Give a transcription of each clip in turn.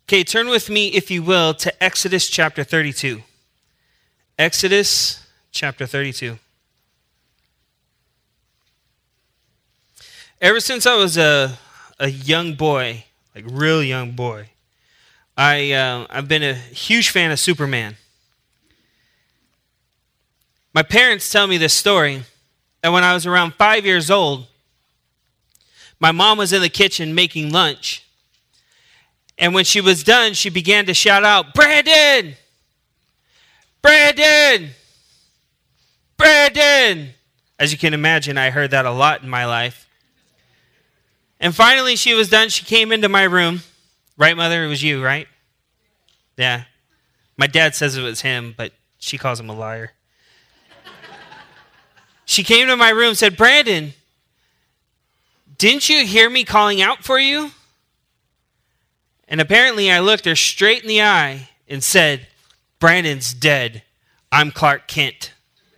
Okay, turn with me, if you will, to Exodus chapter 32. Exodus chapter 32. Ever since I was a young boy, like real young boy, I've been a huge fan of Superman. My parents tell me this story, that when I was around 5 years old, my mom was in the kitchen making lunch. And when she was done, she began to shout out, "Brandon! Brandon! Brandon!" As you can imagine, I heard that a lot in my life. And finally, she was done. She came into my room. Right, Mother? It was you, right? Yeah. My dad says it was him, but she calls him a liar. She came to my room and said, "Brandon, didn't you hear me calling out for you?" And apparently I looked her straight in the eye and said, "Brandon's dead. I'm Clark Kent."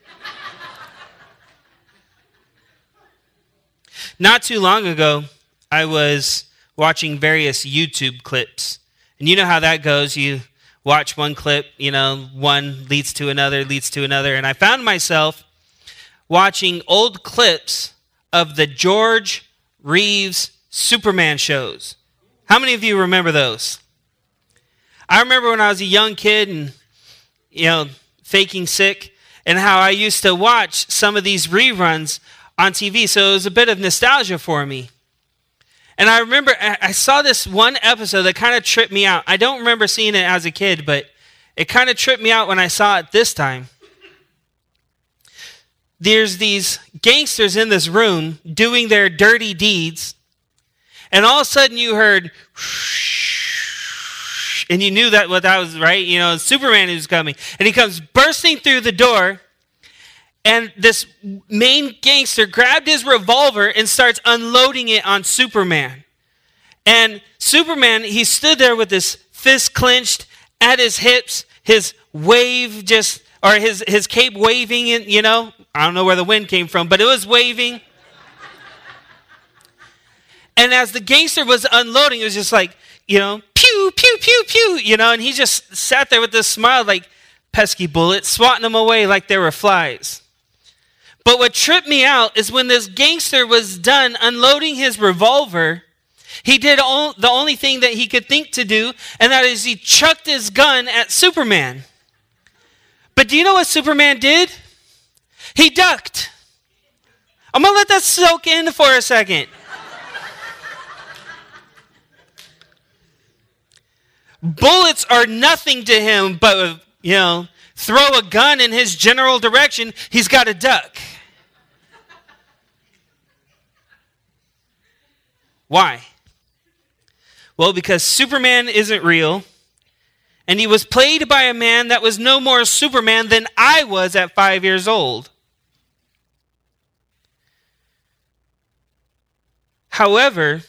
Not too long ago, I was watching various YouTube clips. And you know how that goes. You watch one clip, one leads to another. And I found myself watching old clips of the George Reeves Superman shows. How many of you remember those? I remember when I was a young kid and, faking sick, and how I used to watch some of these reruns on TV. So it was a bit of nostalgia for me. And I remember I saw this one episode that kind of tripped me out. I don't remember seeing it as a kid, but it kind of tripped me out when I saw it this time. There's these gangsters in this room doing their dirty deeds. And all of a sudden you heard, and you knew that what that was, right? Superman is coming. And he comes bursting through the door. And this main gangster grabbed his revolver and starts unloading it on Superman. And Superman, he stood there with his fist clenched at his hips, his wave his cape waving, I don't know where the wind came from, but it was waving. And as the gangster was unloading, it was just like, pew, pew, pew, pew, and he just sat there with this smile like pesky bullets, swatting them away like they were flies. But what tripped me out is when this gangster was done unloading his revolver, he did the only thing that he could think to do, and that is he chucked his gun at Superman. But do you know what Superman did? He ducked. I'm going to let that soak in for a second. Bullets are nothing to him, but, throw a gun in his general direction, he's got to duck. Why? Well, because Superman isn't real, and he was played by a man that was no more Superman than I was at 5 years old. However,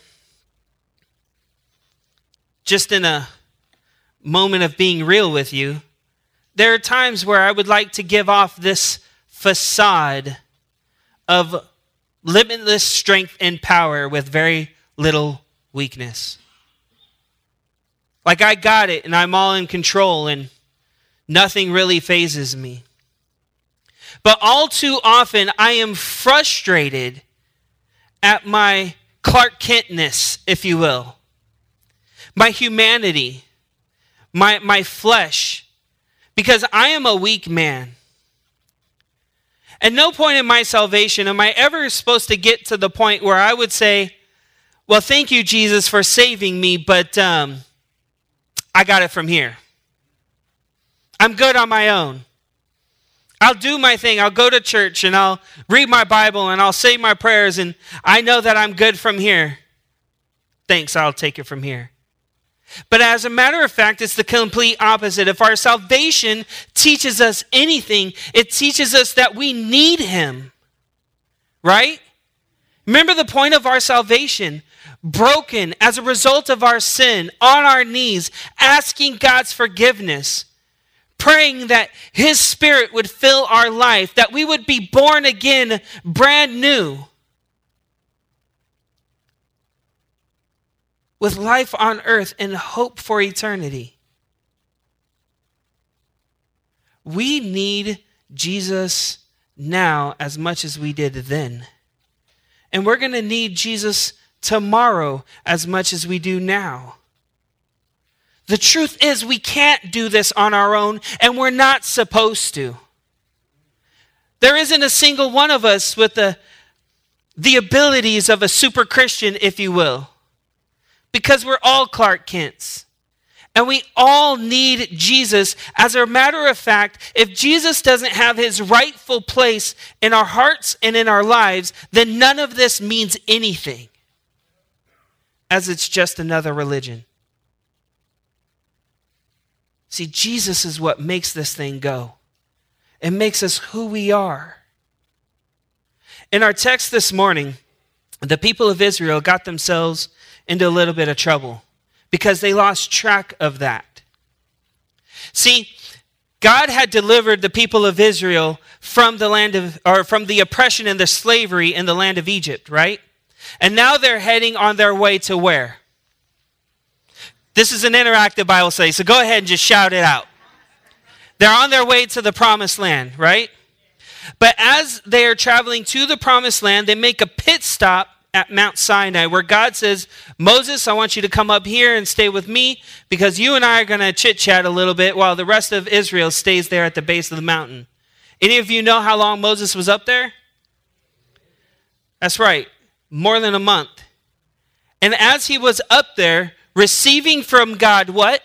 just in a moment of being real with you, there are times where I would like to give off this facade of limitless strength and power with very little weakness. Like I got it and I'm all in control and nothing really phases me. But all too often I am frustrated at my Clark Kentness, if you will. My humanity, my flesh, because I am a weak man. At no point in my salvation am I ever supposed to get to the point where I would say, "Well, thank you, Jesus, for saving me, but I got it from here. I'm good on my own. I'll do my thing. I'll go to church and I'll read my Bible and I'll say my prayers and I know that I'm good from here. Thanks, I'll take it from here." But as a matter of fact, it's the complete opposite. If our salvation teaches us anything, it teaches us that we need him. Right? Remember the point of our salvation. Broken as a result of our sin, on our knees, asking God's forgiveness. Praying that his Spirit would fill our life, that we would be born again, brand new. with life on earth and hope for eternity. We need Jesus now as much as we did then. And we're going to need Jesus tomorrow as much as we do now. The truth is we can't do this on our own, and we're not supposed to. There isn't a single one of us with the abilities of a super Christian, if you will, because we're all Clark Kents. And we all need Jesus. As a matter of fact, if Jesus doesn't have his rightful place in our hearts and in our lives, then none of this means anything, as it's just another religion. See, Jesus is what makes this thing go. It makes us who we are. In our text this morning, the people of Israel got themselves into a little bit of trouble because they lost track of that. See, God had delivered the people of Israel from the oppression and the slavery in the land of Egypt, right? And now they're heading on their way to where? This is an interactive Bible study, so go ahead and just shout it out. They're on their way to the promised land, right? But as they are traveling to the promised land, they make a pit stop at Mount Sinai where God says, Moses, I want you to come up here and stay with me because you and I are going to chit-chat a little bit while the rest of Israel stays there at the base of the mountain. Any of you know how long Moses was up there? That's right, more than a month. And as he was up there, receiving from God what?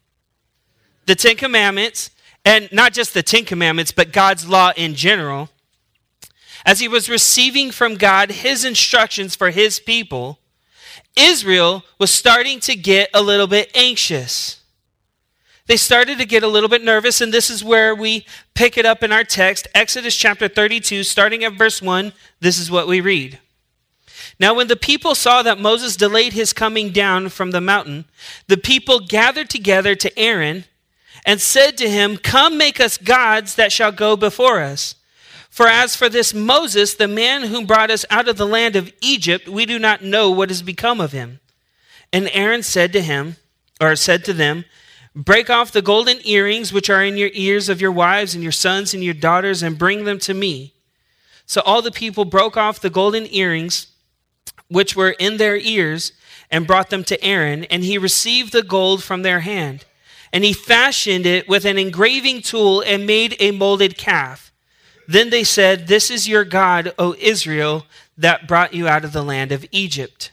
The Ten Commandments, and not just the Ten Commandments, but God's law in general. As he was receiving from God his instructions for his people, Israel was starting to get a little bit anxious. They started to get a little bit nervous, and this is where we pick it up in our text, Exodus chapter 32, starting at verse 1, this is what we read. Now, when the people saw that Moses delayed his coming down from the mountain, the people gathered together to Aaron and said to him, come make us gods that shall go before us. For as for this Moses, the man whom brought us out of the land of Egypt, we do not know what has become of him. And Aaron said to them, break off the golden earrings which are in your ears of your wives and your sons and your daughters, and bring them to me. So all the people broke off the golden earrings which were in their ears, and brought them to Aaron, and he received the gold from their hand. And he fashioned it with an engraving tool and made a molded calf. Then they said, this is your God, O Israel, that brought you out of the land of Egypt.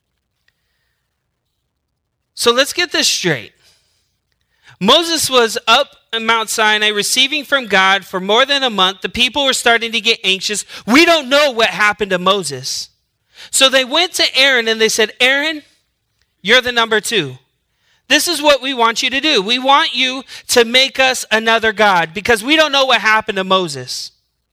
So let's get this straight. Moses was up on Mount Sinai receiving from God for more than a month. The people were starting to get anxious. We don't know what happened to Moses. So they went to Aaron and they said, Aaron, you're the number 2. This is what we want you to do. We want you to make us another God because we don't know what happened to Moses.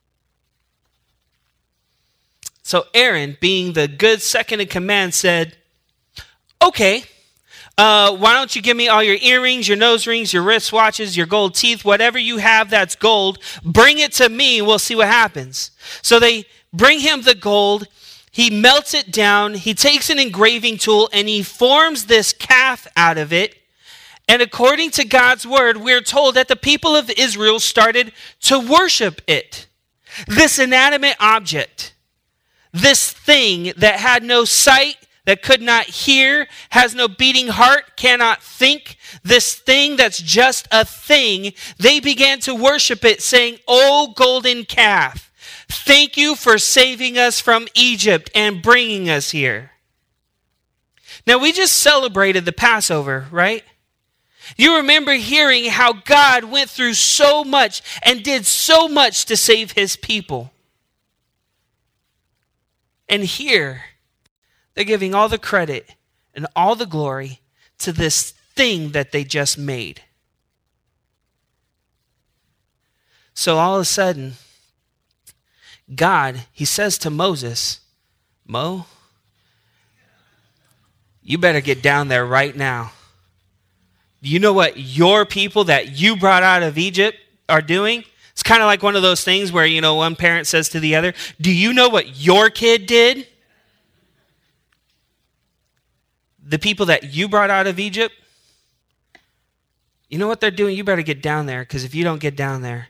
So Aaron, being the good second in command, said, okay, why don't you give me all your earrings, your nose rings, your wristwatches, your gold teeth, whatever you have that's gold, bring it to me and we'll see what happens. So they bring him the gold. He melts it down, he takes an engraving tool, and he forms this calf out of it. And according to God's word, we're told that the people of Israel started to worship it. This inanimate object, this thing that had no sight, that could not hear, has no beating heart, cannot think, this thing that's just a thing, they began to worship it, saying, "O golden calf, thank you for saving us from Egypt and bringing us here." Now, we just celebrated the Passover, right? You remember hearing how God went through so much and did so much to save his people. And here, they're giving all the credit and all the glory to this thing that they just made. So all of a sudden, God, he says to Moses, Mo, you better get down there right now. You know what your people that you brought out of Egypt are doing? It's kind of like one of those things where, one parent says to the other, do you know what your kid did? the people that you brought out of Egypt, you know what they're doing? You better get down there, because if you don't get down there,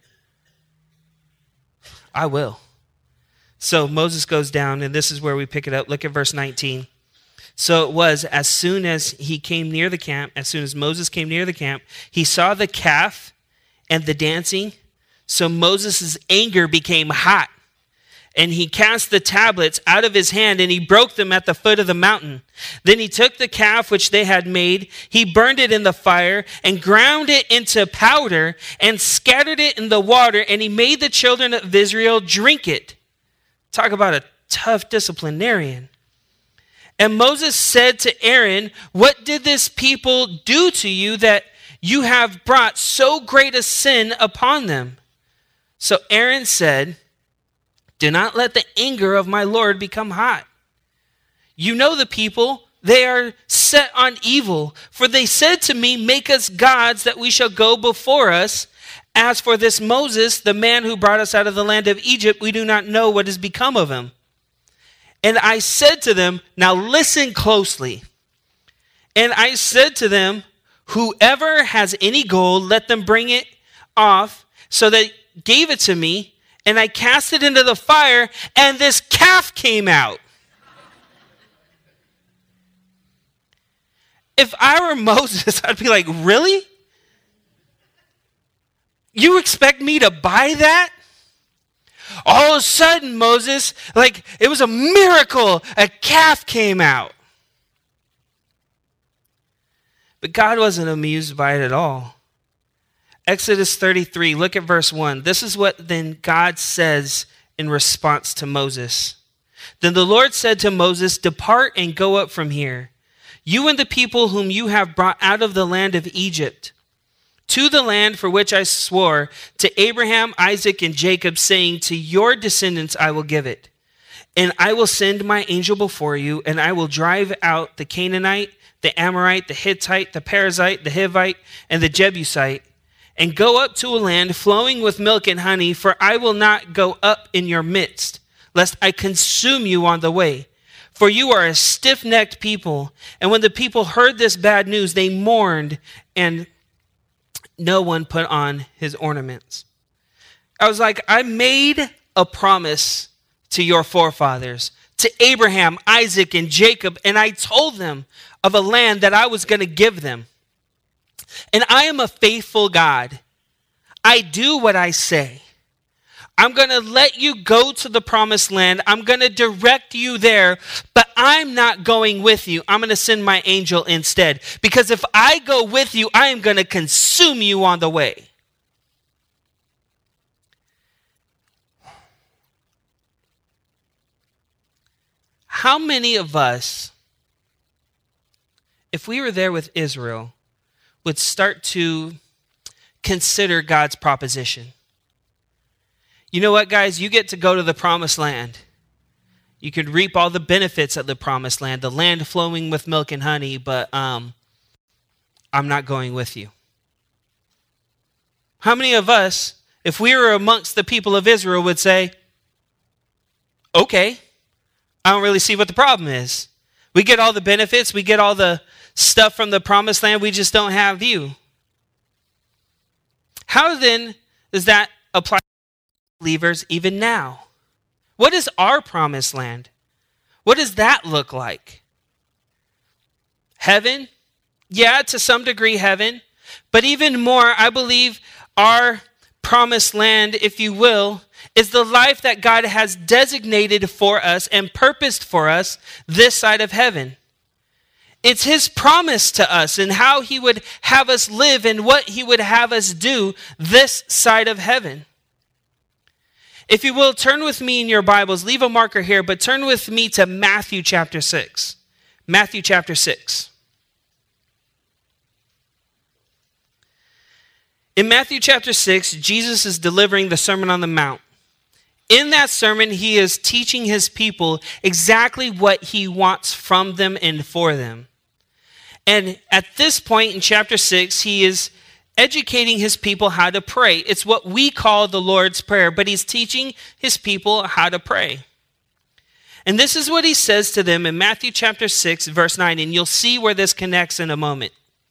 I will. So Moses goes down, and this is where we pick it up. Look at verse 19. So it was, as soon as he came near the camp, as soon as Moses came near the camp, he saw the calf and the dancing. So Moses' anger became hot, and he cast the tablets out of his hand, and he broke them at the foot of the mountain. Then he took the calf which they had made, he burned it in the fire, and ground it into powder, and scattered it in the water, and he made the children of Israel drink it. Talk about a tough disciplinarian. And Moses said to Aaron, what did this people do to you that you have brought so great a sin upon them? So Aaron said, do not let the anger of my Lord become hot. You know the people, they are set on evil. For they said to me, make us gods that we shall go before us. As for this Moses, the man who brought us out of the land of Egypt, we do not know what has become of him. And I said to them, now listen closely. And I said to them, whoever has any gold, let them bring it off. So they gave it to me, and I cast it into the fire, and this calf came out. If I were Moses, I'd be like, really? You expect me to buy that? All of a sudden, Moses, like it was a miracle, a calf came out. But God wasn't amused by it at all. Exodus 33, look at verse 1. This is what then God says in response to Moses. Then the Lord said to Moses, depart and go up from here, you and the people whom you have brought out of the land of Egypt, to the land for which I swore to Abraham, Isaac, and Jacob, saying, to your descendants I will give it. And I will send my angel before you, and I will drive out the Canaanite, the Amorite, the Hittite, the Perizzite, the Hivite, and the Jebusite, and go up to a land flowing with milk and honey, for I will not go up in your midst, lest I consume you on the way. For you are a stiff-necked people. And when the people heard this bad news, they mourned, and no one put on his ornaments. I was like, I made a promise to your forefathers, to Abraham, Isaac, and Jacob, and I told them of a land that I was going to give them. And I am a faithful God. I do what I say. I'm going to let you go to the promised land. I'm going to direct you there, but I'm not going with you. I'm going to send my angel instead. Because if I go with you, I am going to consume you on the way. How many of us, if we were there with Israel, would start to consider God's proposition? You know what, guys? You get to go to the promised land. You could reap all the benefits of the promised land, the land flowing with milk and honey, but I'm not going with you. How many of us, if we were amongst the people of Israel, would say, okay, I don't really see what the problem is. We get all the benefits, we get all the stuff from the promised land, we just don't have you. How then does that apply to believers even now? What is our promised land? What does that look like? Heaven? Yeah, to some degree heaven. But even more, I believe our promised land, if you will, is the life that God has designated for us and purposed for us this side of heaven. It's his promise to us and how he would have us live and what he would have us do this side of heaven. If you will, turn with me in your Bibles. Leave a marker here, but turn with me to Matthew chapter 6. Matthew chapter 6. In Matthew chapter 6, Jesus is delivering the Sermon on the Mount. In that sermon, he is teaching his people exactly what he wants from them and for them. And at this point in chapter 6, he is educating his people how to pray. It's what we call the Lord's Prayer, but he's teaching his people how to pray. And this is what he says to them in Matthew chapter 6, verse 9, and you'll see where this connects in a moment.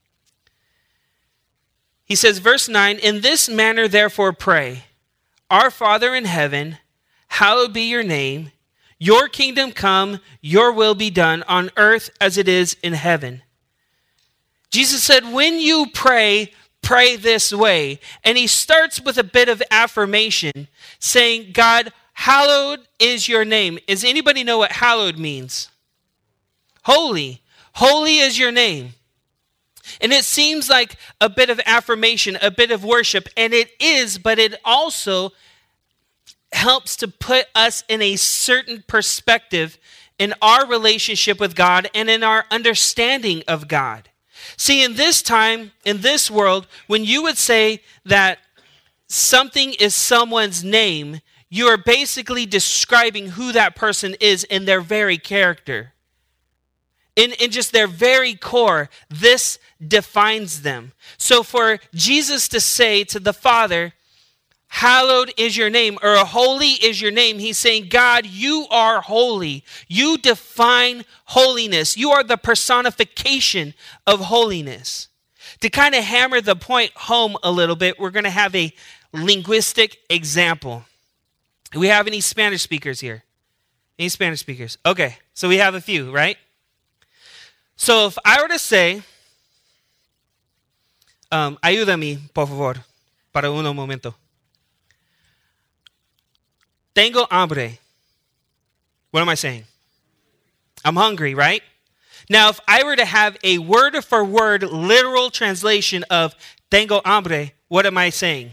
He says, verse 9, in this manner therefore pray, our Father in heaven, hallowed be your name, your kingdom come, your will be done on earth as it is in heaven. Jesus said, when you pray, pray this way. And he starts with a bit of affirmation, saying, God, hallowed is your name. Does anybody know what hallowed means? Holy. Holy is your name. And it seems like a bit of affirmation, a bit of worship, and it is, but it also helps to put us in a certain perspective in our relationship with God and in our understanding of God. See, in this time, in this world, when you would say that something is someone's name, you are basically describing who that person is in their very character. In just their very core, this defines them. So for Jesus to say to the Father, hallowed is your name, or holy is your name, he's saying, God, you are holy. You define holiness. You are the personification of holiness. To kind of hammer the point home a little bit, we're going to have a linguistic example. Do we have any Spanish speakers here? Any Spanish speakers? Okay, so we have a few, right? So if I were to say, ayúdame, por favor, para un momento. Tengo hambre. What am I saying? I'm hungry, right? Now, if I were to have a word-for-word literal translation of tengo hambre, what am I saying?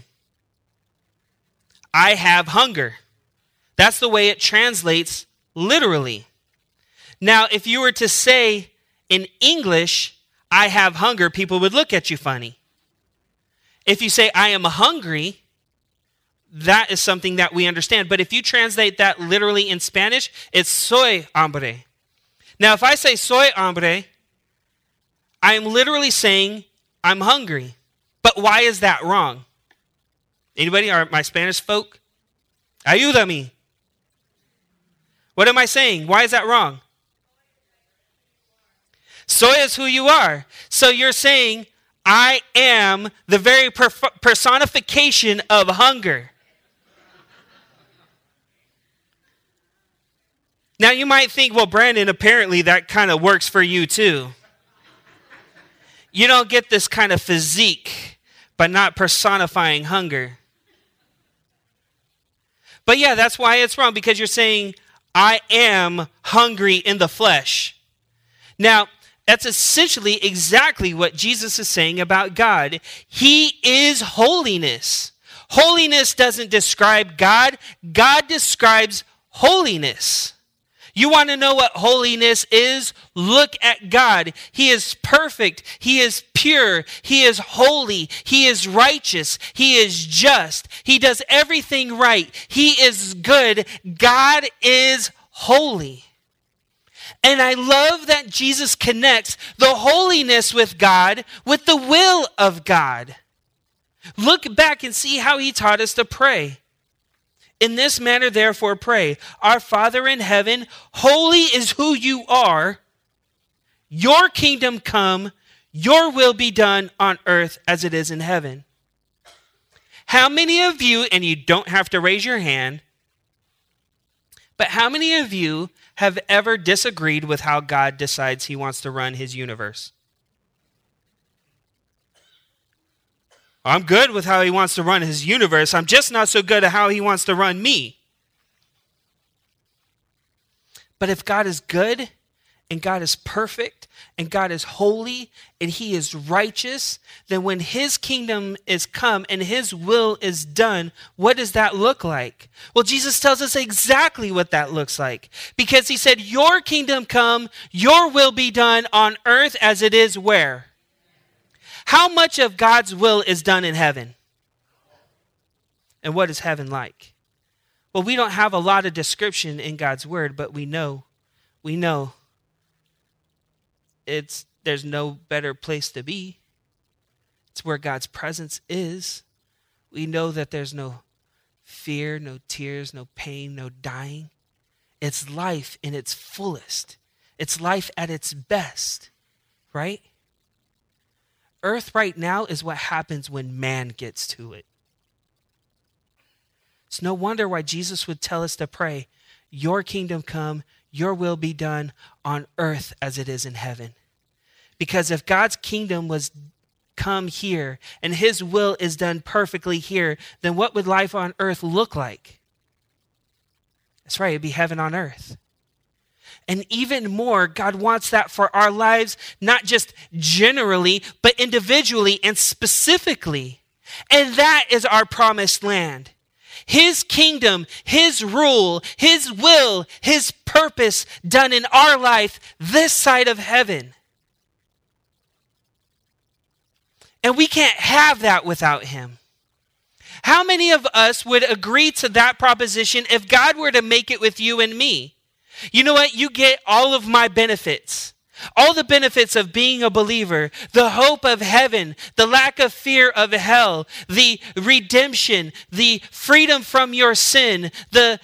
I have hunger. That's the way it translates literally. Now, if you were to say in English, I have hunger, people would look at you funny. If you say, I am hungry, that is something that we understand. But if you translate that literally in Spanish, it's soy hambre. Now, if I say soy hambre, I am literally saying I'm hungry. But why is that wrong? Anybody? Are my Spanish folk? Ayúdame. What am I saying? Why is that wrong? Soy is who you are. So you're saying, I am the very personification of hunger. Now you might think, well, Brandon, apparently that kind of works for you too. You don't get this kind of physique by not personifying hunger. But yeah, that's why it's wrong, because you're saying, I am hungry in the flesh. Now, that's essentially exactly what Jesus is saying about God. He is holiness. Holiness doesn't describe God. God describes holiness. You want to know what holiness is? Look at God. He is perfect. He is pure. He is holy. He is righteous. He is just. He does everything right. He is good. God is holy. And I love that Jesus connects the holiness with God with the will of God. Look back and see how he taught us to pray. In this manner, therefore, pray, our Father in heaven, holy is who you are. Your kingdom come, your will be done on earth as it is in heaven. How many of you, and you don't have to raise your hand, but how many of you have ever disagreed with how God decides he wants to run his universe? I'm good with how he wants to run his universe. I'm just not so good at how he wants to run me. But if God is good, and God is perfect, and God is holy, and he is righteous, then when his kingdom is come and his will is done, what does that look like? Well, Jesus tells us exactly what that looks like. Because he said, your kingdom come, your will be done on earth as it is where? How much of God's will is done in heaven? And what is heaven like? Well, we don't have a lot of description in God's word, but we know there's no better place to be. It's where God's presence is. We know that there's no fear, no tears, no pain, no dying. it's life in its fullest. It's life at its best, right? Earth right now is what happens when man gets to it. It's no wonder why Jesus would tell us to pray, your kingdom come, your will be done on earth as it is in heaven. Because if God's kingdom was come here and his will is done perfectly here, then what would life on earth look like? That's right, it'd be heaven on earth. And even more, God wants that for our lives, not just generally, but individually and specifically. And that is our promised land. His kingdom, his rule, his will, his purpose done in our life this side of heaven. And we can't have that without him. How many of us would agree to that proposition if God were to make it with you and me? You know what? You get all of my benefits. All the benefits of being a believer, the hope of heaven, the lack of fear of hell, the redemption, the freedom from your sin, the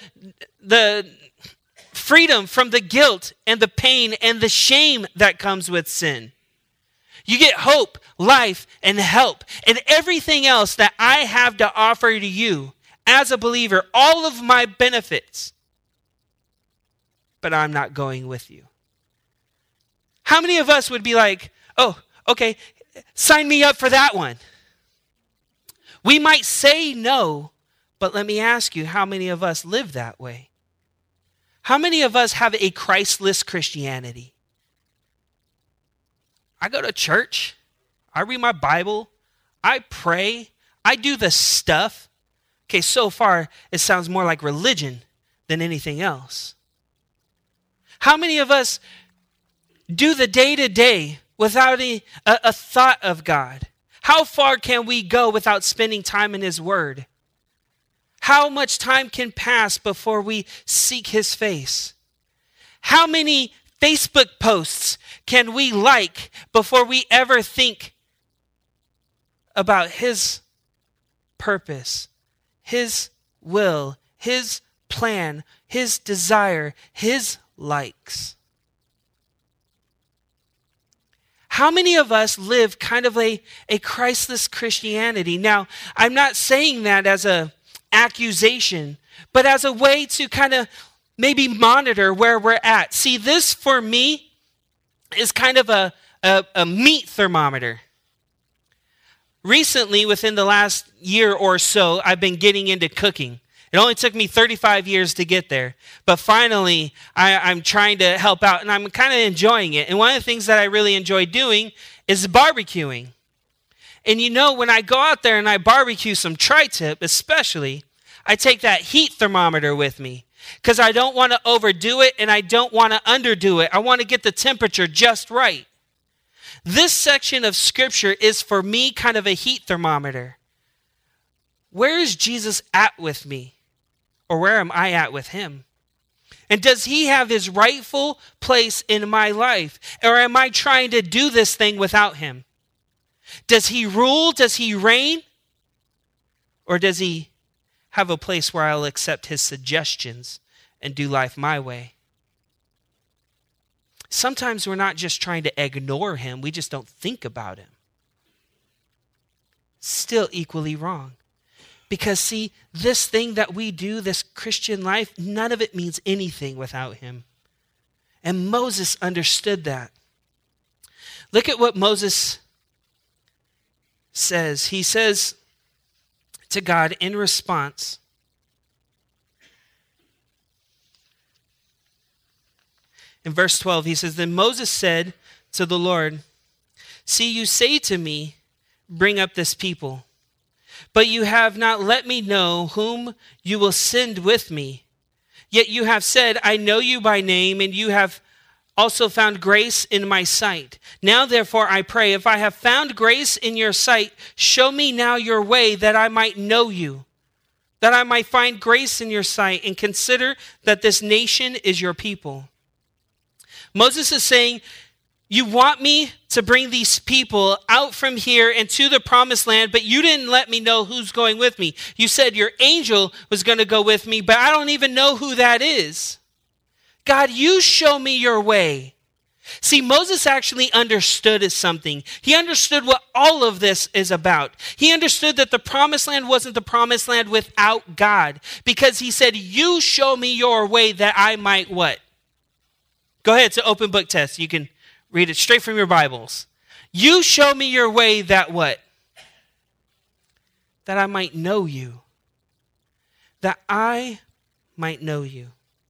freedom from the guilt and the pain and the shame that comes with sin. You get hope, life, and help, and everything else that I have to offer to you as a believer, all of my benefits. But I'm not going with you. How many of us would be like, oh, okay, sign me up for that one? We might say no, but let me ask you, how many of us live that way? How many of us have a Christless Christianity? I go to church, I read my Bible, I pray, I do the stuff. Okay, so far it sounds more like religion than anything else. How many of us do the day-to-day without a thought of God? How far can we go without spending time in his word? How much time can pass before we seek his face? How many Facebook posts can we like before we ever think about his purpose, his will, his plan, his desire, his likes? How many of us live kind of a Christless Christianity? Now, I'm not saying that as an accusation, but as a way to kind of maybe monitor where we're at. See, this for me is kind of a meat thermometer. Recently, within the last year or so, I've been getting into cooking. It only took me 35 years to get there. But finally, I'm trying to help out, and I'm kind of enjoying it. And one of the things that I really enjoy doing is barbecuing. And you know, when I go out there and I barbecue some tri-tip, especially, I take that heat thermometer with me. Because I don't want to overdo it, and I don't want to underdo it. I want to get the temperature just right. This section of Scripture is, for me, kind of a heat thermometer. Where is Jesus at with me? Or where am I at with him? And does he have his rightful place in my life? Or am I trying to do this thing without him? Does he rule? Does he reign? Or does he have a place where I'll accept his suggestions and do life my way? Sometimes we're not just trying to ignore him, we just don't think about him. Still equally wrong. Because see, this thing that we do, this Christian life, none of it means anything without him. And Moses understood that. Look at what Moses says. He says to God in response, in verse 12, he says, Then Moses said to the Lord, See, you say to me, bring up this people. But you have not let me know whom you will send with me. Yet you have said, I know you by name, and you have also found grace in my sight. Now therefore I pray, if I have found grace in your sight, show me now your way, that I might know you, that I might find grace in your sight, and consider that this nation is your people. Moses is saying, you want me to bring these people out from here and to the promised land, but you didn't let me know who's going with me. You said your angel was going to go with me, but I don't even know who that is. God, you show me your way. See, Moses actually understood something. He understood what all of this is about. He understood that the promised land wasn't the promised land without God, because he said, you show me your way that I might what? Go ahead, it's an open book test. You can read it straight from your Bibles. You show me your way that what? That I might know you. That I might know you.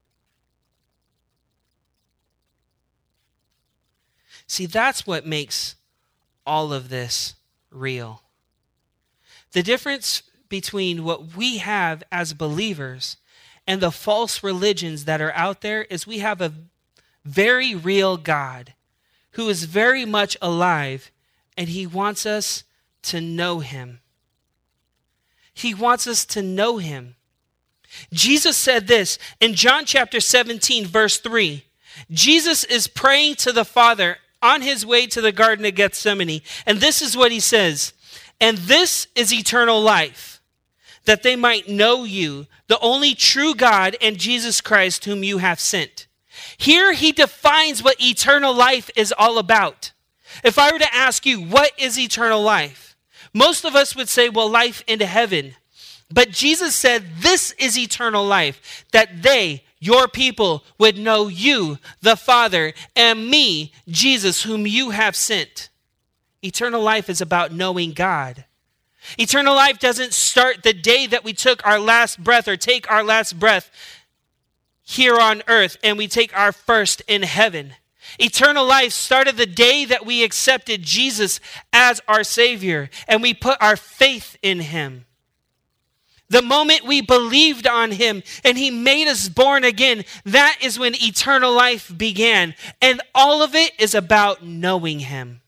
See, that's what makes all of this real. The difference between what we have as believers and the false religions that are out there is we have a very real God who is very much alive, and he wants us to know him. He wants us to know him. Jesus said this in John chapter 17, verse 3. Jesus is praying to the Father on his way to the Garden of Gethsemane. And this is what he says. And this is eternal life, that they might know you, the only true God, and Jesus Christ, whom you have sent. Here he defines what eternal life is all about. If I were to ask you, what is eternal life? Most of us would say, well, life into heaven. But Jesus said, this is eternal life, that they, your people, would know you, the Father, and me, Jesus, whom you have sent. Eternal life is about knowing God. Eternal life doesn't start the day that we took our last breath or take our last breath here on earth and we take our first in heaven. Eternal life started the day that we accepted Jesus as our Savior and we put our faith in him. The moment we believed on him and he made us born again, that is when eternal life began. And all of it is about knowing him.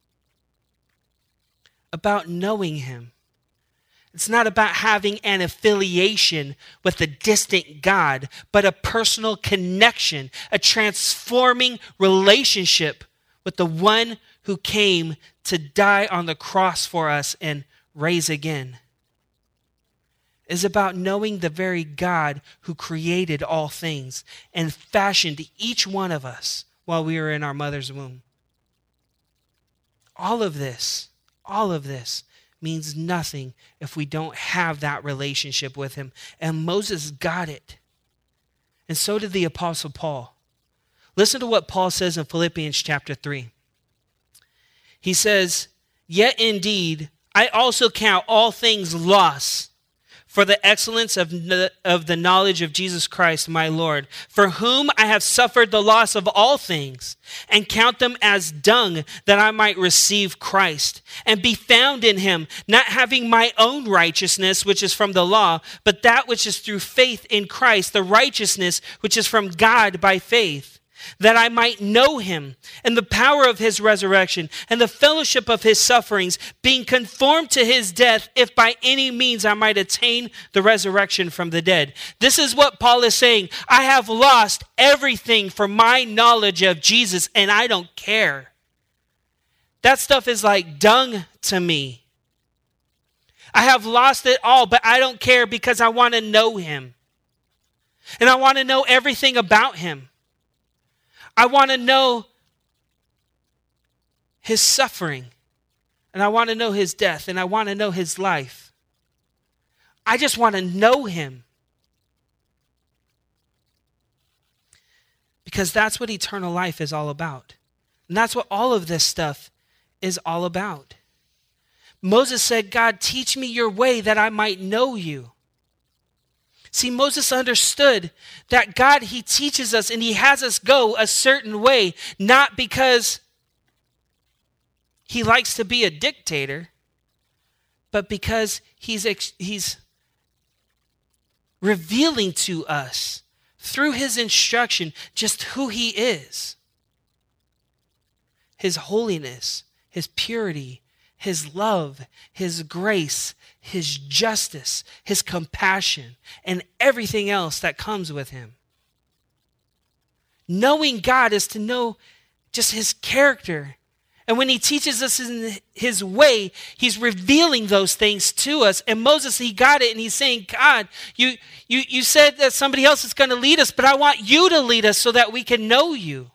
About knowing him. It's not about having an affiliation with a distant God, but a personal connection, a transforming relationship with the one who came to die on the cross for us and rise again. Is about knowing the very God who created all things and fashioned each one of us while we were in our mother's womb. All of this means nothing if we don't have that relationship with him. And Moses got it. And so did the Apostle Paul. Listen to what Paul says in Philippians chapter 3. He says, yet indeed, I also count all things loss for the excellence of the knowledge of Jesus Christ, my Lord, for whom I have suffered the loss of all things, and count them as dung, that I might receive Christ, and be found in him, not having my own righteousness, which is from the law, but that which is through faith in Christ, the righteousness which is from God by faith, that I might know him and the power of his resurrection and the fellowship of his sufferings, being conformed to his death, if by any means I might attain the resurrection from the dead. This is what Paul is saying. I have lost everything for my knowledge of Jesus, and I don't care. That stuff is like dung to me. I have lost it all, but I don't care because I want to know him. And I want to know everything about him. I want to know his suffering, and I want to know his death, and I want to know his life. I just want to know him. Because that's what eternal life is all about. And that's what all of this stuff is all about. Moses said, God, teach me your way that I might know you. See, Moses understood that God, he teaches us and he has us go a certain way, not because he likes to be a dictator, but because he's revealing to us through his instruction just who he is. His holiness, his purity, his love, his grace, his justice, his compassion, and everything else that comes with him. Knowing God is to know just his character And when he teaches us in his way, he's revealing those things to us. And Moses, he got it, and he's saying, God, you said that somebody else is going to lead us, but I want you to lead us so that we can know you.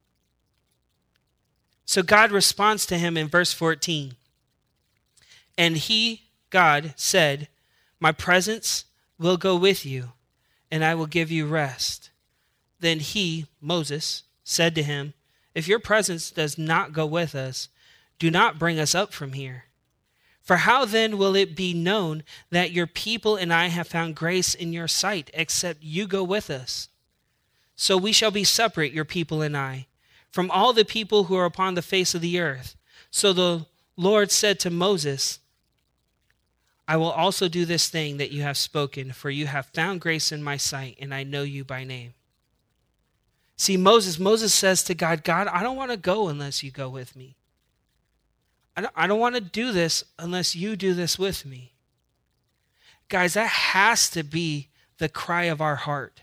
So God responds to him in verse 14. And he, God, said, my presence will go with you, and I will give you rest. Then he, Moses, said to him, if your presence does not go with us, do not bring us up from here. For how then will it be known that your people and I have found grace in your sight, except you go with us? So we shall be separate, your people and I, from all the people who are upon the face of the earth. So the Lord said to Moses, I will also do this thing that you have spoken, for you have found grace in my sight, and I know you by name. See, Moses says to God, God, I don't want to go unless you go with me. I don't want to do this unless you do this with me. Guys, that has to be the cry of our heart.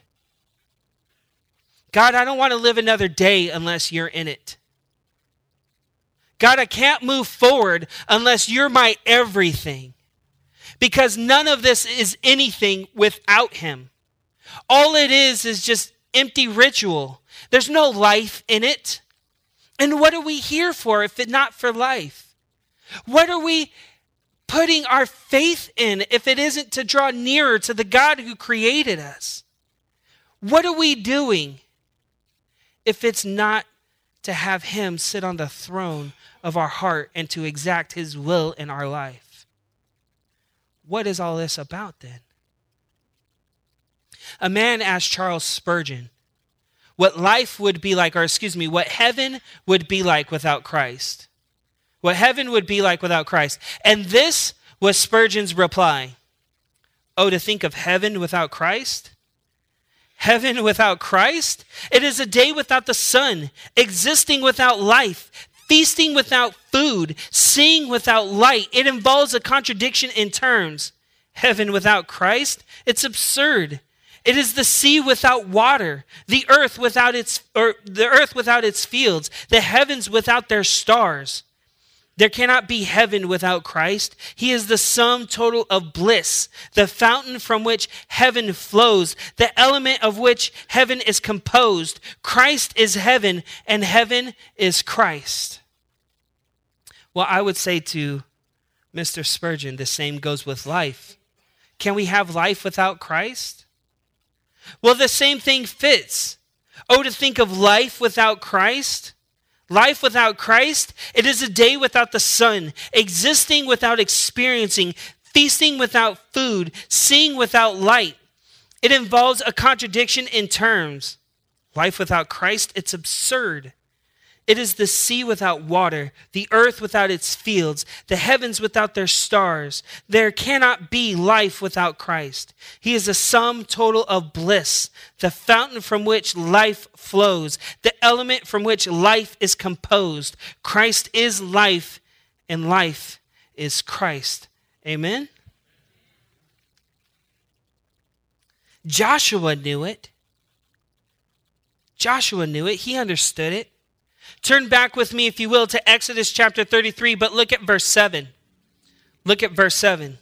God, I don't want to live another day unless you're in it. God, I can't move forward unless you're my everything. Because none of this is anything without him. All it is just empty ritual. There's no life in it. And what are we here for if not for life? What are we putting our faith in if it isn't to draw nearer to the God who created us? What are we doing if it's not to have him sit on the throne of our heart and to exact his will in our life? What is all this about then? A man asked Charles Spurgeon what life would be like, what heaven would be like without Christ. What heaven would be like without Christ. And this was Spurgeon's reply. Oh, to think of heaven without Christ? Heaven without Christ? It is a day without the sun, existing without life, feasting without food, seeing without light. It involves a contradiction in terms. Heaven without Christ? It's absurd. It is the sea without water, the earth without its fields, the heavens without their stars. There cannot be heaven without Christ. He is the sum total of bliss, the fountain from which heaven flows, the element of which heaven is composed. Christ is heaven, and heaven is Christ. Well, I would say to Mr. Spurgeon, the same goes with life. Can we have life without Christ? Well, the same thing fits. Oh, to think of life without Christ. Life without Christ, it is a day without the sun, existing without experiencing, feasting without food, seeing without light. It involves a contradiction in terms. Life without Christ, it's absurd. It is the sea without water, the earth without its fields, the heavens without their stars. There cannot be life without Christ. He is the sum total of bliss, the fountain from which life flows, the element from which life is composed. Christ is life, and life is Christ. Amen? Joshua knew it. Joshua knew it. He understood it. Turn back with me, if you will, to Exodus chapter 33, but look at verse 7. Look at verse 7.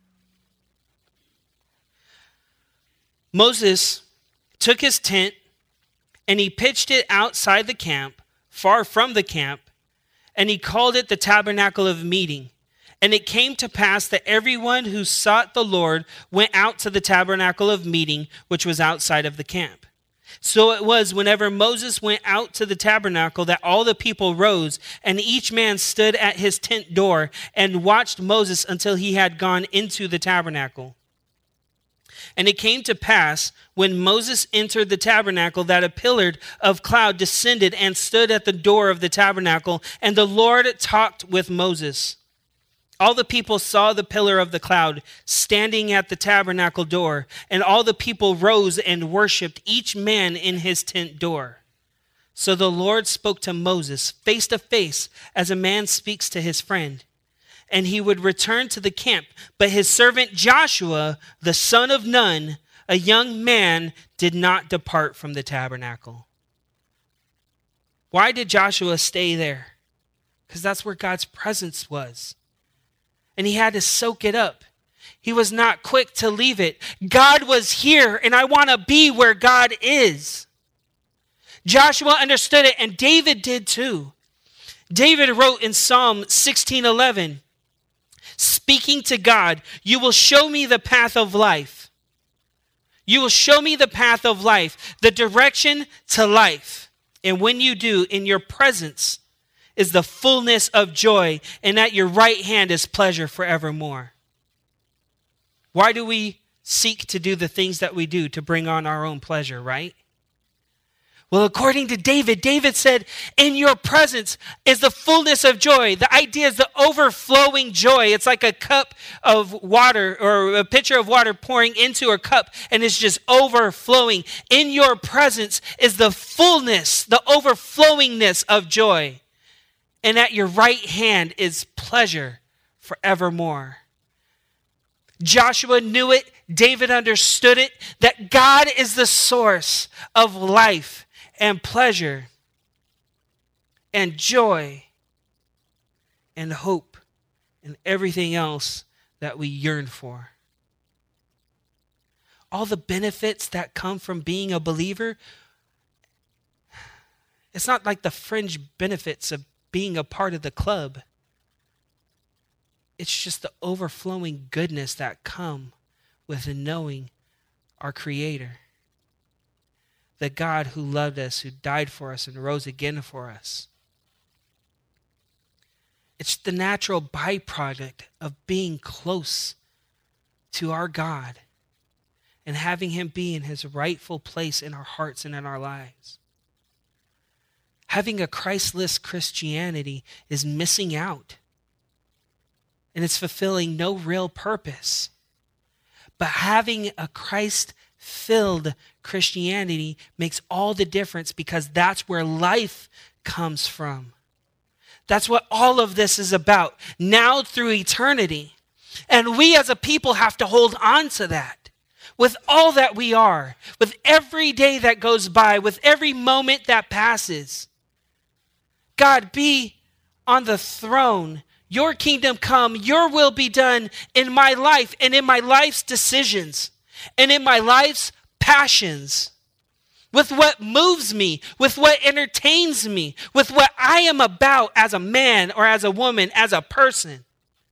Moses took his tent and he pitched it outside the camp, far from the camp, and he called it the tabernacle of meeting. And it came to pass that everyone who sought the Lord went out to the tabernacle of meeting, which was outside of the camp. So it was whenever Moses went out to the tabernacle that all the people rose, and each man stood at his tent door and watched Moses until he had gone into the tabernacle. And it came to pass when Moses entered the tabernacle that a pillar of cloud descended and stood at the door of the tabernacle, and the Lord talked with Moses. All the people saw the pillar of the cloud standing at the tabernacle door, and all the people rose and worshiped, each man in his tent door. So the Lord spoke to Moses face to face as a man speaks to his friend. And he would return to the camp. But his servant Joshua, the son of Nun, a young man, did not depart from the tabernacle. Why did Joshua stay there? because that's where God's presence was. And he had to soak it up. He was not quick to leave it. God was here, and I want to be where God is. Joshua understood it, and David did too. David wrote in Psalm 16:11, speaking to God, "You will show me the path of life. You will show me the path of life, the direction to life. And when you do, in your presence is the fullness of joy, and at your right hand is pleasure forevermore." Why do we seek to do the things that we do? To bring on our own pleasure, right? Well, according to David, David said, in your presence is the fullness of joy. The idea is the overflowing joy. It's like a cup of water or a pitcher of water pouring into a cup, and it's just overflowing. In your presence is the fullness, the overflowingness of joy. And at your right hand is pleasure forevermore. Joshua knew it. David understood it, that God is the source of life and pleasure and joy and hope and everything else that we yearn for. All the benefits that come from being a believer, it's not like the fringe benefits of being a part of the club. It's just the overflowing goodness that come with knowing our Creator. The God who loved us, who died for us and rose again for us. It's the natural byproduct of being close to our God and having him be in his rightful place in our hearts and in our lives. Having a Christless Christianity is missing out, and it's fulfilling no real purpose. But having a Christ-filled Christianity makes all the difference, because that's where life comes from. That's what all of this is about, now through eternity. And we as a people have to hold on to that with all that we are, with every day that goes by, with every moment that passes. God, be on the throne. Your kingdom come, your will be done in my life and in my life's decisions and in my life's passions, with what moves me, with what entertains me, with what I am about as a man or as a woman, as a person.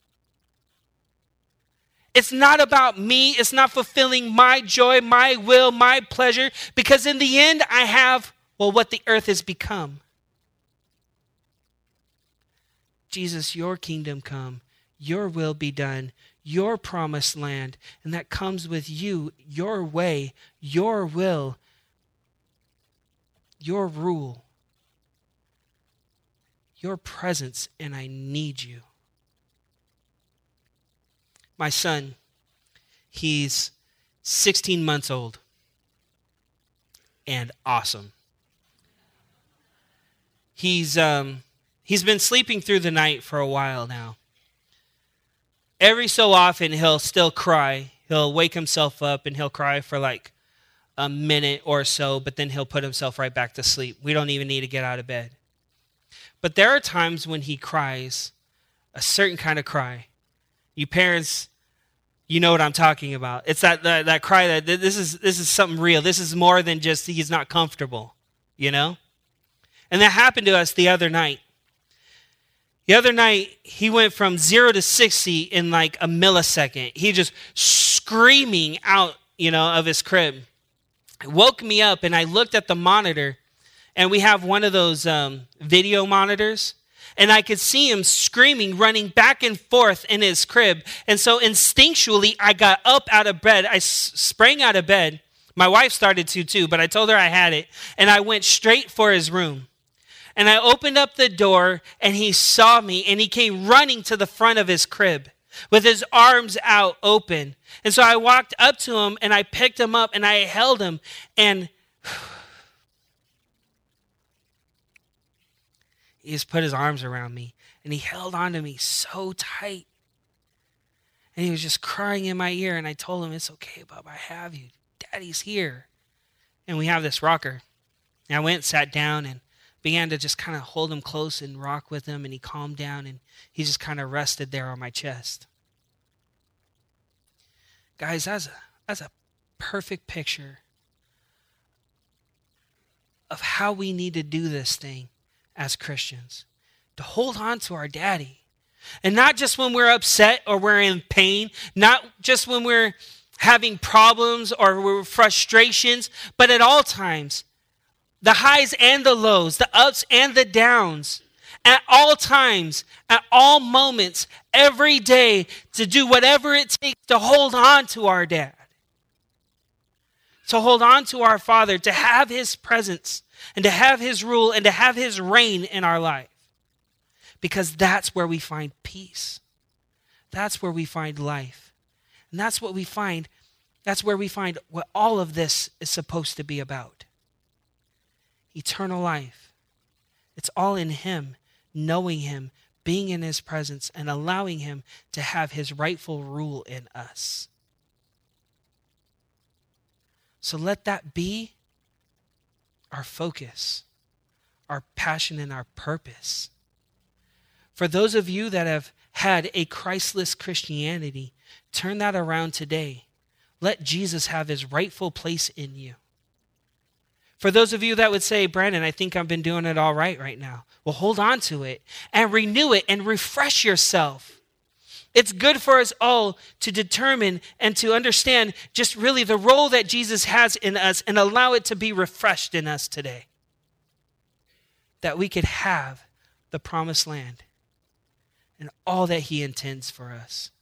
It's not about me. It's not fulfilling my joy, my will, my pleasure, because in the end I have, what the earth has become. Jesus, your kingdom come, your will be done, your promised land, and that comes with you, your way, your will, your rule, your presence, and I need you. My son, he's 16 months old and awesome. He's been sleeping through the night for a while now. Every so often, he'll still cry. He'll wake himself up and he'll cry for like a minute or so, but then he'll put himself right back to sleep. We don't even need to get out of bed. But there are times when he cries a certain kind of cry. You parents, you know what I'm talking about. It's that cry that this is something real. This is more than just he's not comfortable, you know? And that happened to us the other night. The other night, he went from 0 to 60 in like a millisecond. He just screaming out, of his crib. It woke me up, and I looked at the monitor, and we have one of those video monitors, and I could see him screaming, running back and forth in his crib. And so instinctually, I got up out of bed. I sprang out of bed. My wife started to too, but I told her I had it, and I went straight for his room. And I opened up the door, and he saw me, and he came running to the front of his crib with his arms out open. And so I walked up to him, and I picked him up, and I held him, and he just put his arms around me, and he held on to me so tight. And he was just crying in my ear, and I told him, "It's okay, Bub, I have you. Daddy's here." And we have this rocker. And I went and sat down and began to just kind of hold him close and rock with him, and he calmed down, and he just kind of rested there on my chest. Guys, that's a perfect picture of how we need to do this thing as Christians. To hold on to our daddy. And not just when we're upset or we're in pain, not just when we're having problems or we're frustrations, but at all times, the highs and the lows, the ups and the downs, at all times, at all moments, every day, to do whatever it takes to hold on to our dad, to hold on to our Father, to have his presence and to have his rule and to have his reign in our life. Because that's where we find peace. That's where we find life. And that's where we find what all of this is supposed to be about. Eternal life. It's all in him, knowing him, being in his presence, and allowing him to have his rightful rule in us. So let that be our focus, our passion, and our purpose. For those of you that have had a Christless Christianity, turn that around today. Let Jesus have his rightful place in you. For those of you that would say, Brandon, I think I've been doing it all right now. Well, hold on to it and renew it and refresh yourself. It's good for us all to determine and to understand just really the role that Jesus has in us and allow it to be refreshed in us today. That we could have the promised land and all that he intends for us.